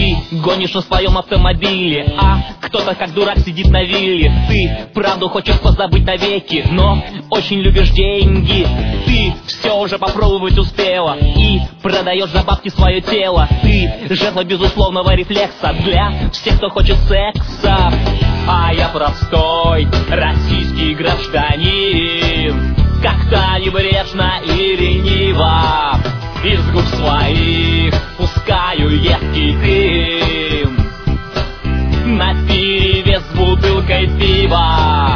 Ты гонишь на своем автомобиле, а кто-то как дурак сидит на вилле. Ты правду хочешь позабыть навеки, но очень любишь деньги. Ты все уже попробовать успела и продаешь за бабки свое тело. Ты жертва безусловного рефлекса для всех, кто хочет секса. А я простой российский гражданин, как-то небрежно и лениво из губ своих пускаю едкий дым наперевес с бутылкой пива.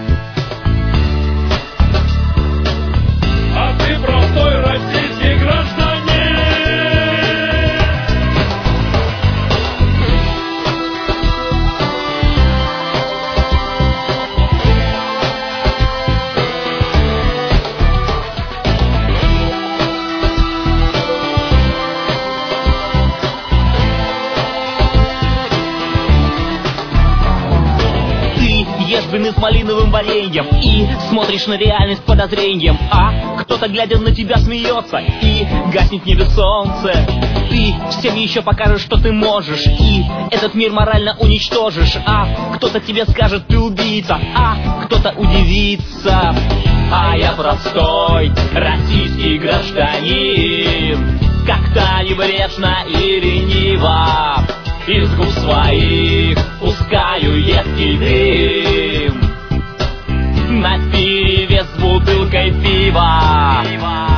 А ты простой российский гражданин. Ешь блины с малиновым вареньем и смотришь на реальность с подозрением. А кто-то, глядя на тебя, смеется и гаснет в небе солнце. Ты всем еще покажешь, что ты можешь, и этот мир морально уничтожишь. А кто-то тебе скажет, ты убийца, а кто-то удивится. А я простой российский гражданин, как-то небрежно и лениво из губ своих пускаю едкий дым наперевес с бутылкой пива.